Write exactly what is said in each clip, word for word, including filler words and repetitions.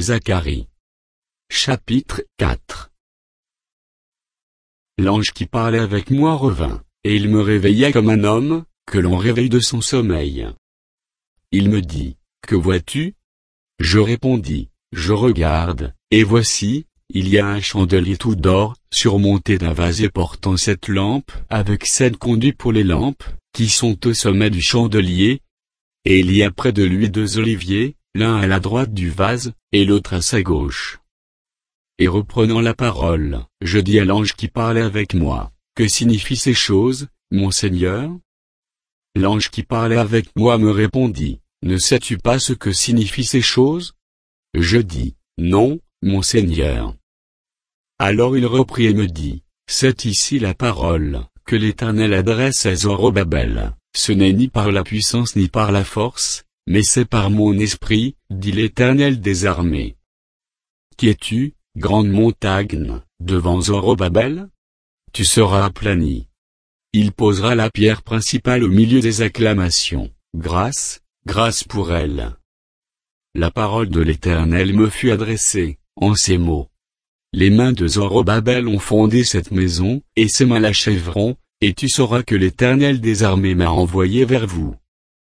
Zacharie. Chapitre quatre. L'ange qui parlait avec moi revint, et il me réveilla comme un homme, que l'on réveille de son sommeil. Il me dit, « Que vois-tu » Je répondis, « Je regarde, et voici, il y a un chandelier tout d'or, surmonté d'un vase et portant sept lampes, avec sept conduits pour les lampes, qui sont au sommet du chandelier. Et il y a près de lui deux oliviers, l'un à la droite du vase, et l'autre à sa gauche. » Et reprenant la parole, je dis à l'ange qui parlait avec moi, « Que signifient ces choses, mon Seigneur » L'ange qui parlait avec moi me répondit, « Ne sais-tu pas ce que signifient ces choses » Je dis, « Non, mon Seigneur. » Alors il reprit et me dit, « C'est ici la parole, que l'Éternel adresse à Zorobabel, ce n'est ni par la puissance ni par la force, mais c'est par mon esprit, dit l'Éternel des armées. Qui es-tu, grande montagne, devant Zorobabel? Tu seras aplani. Il posera la pierre principale au milieu des acclamations, grâce, grâce pour elle. » La parole de l'Éternel me fut adressée, en ces mots. Les mains de Zorobabel ont fondé cette maison, et ses mains l'achèveront, et tu sauras que l'Éternel des armées m'a envoyé vers vous.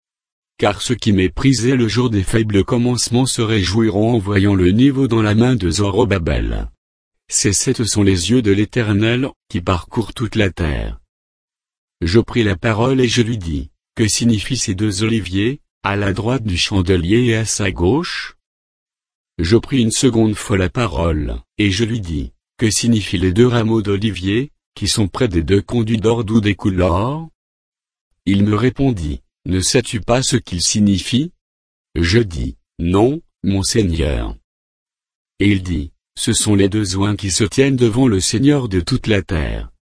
Car ceux qui méprisaient le jour des faibles commencements se réjouiront en voyant le niveau dans la main de Zorobabel. Ces sept sont les yeux de l'Éternel, qui parcourent toute la terre. Je pris la parole et je lui dis, « Que signifient ces deux oliviers, à la droite du chandelier et à sa gauche » Je pris une seconde fois la parole, et je lui dis, « Que signifient les deux rameaux d'olivier, qui sont près des deux conduits d'or d'où découle l'or » Il me répondit, « Ne sais-tu pas ce qu'ils signifient » Je dis, « Non, mon Seigneur. » Et il dit, « Ce sont les deux oins qui se tiennent devant le Seigneur de toute la terre,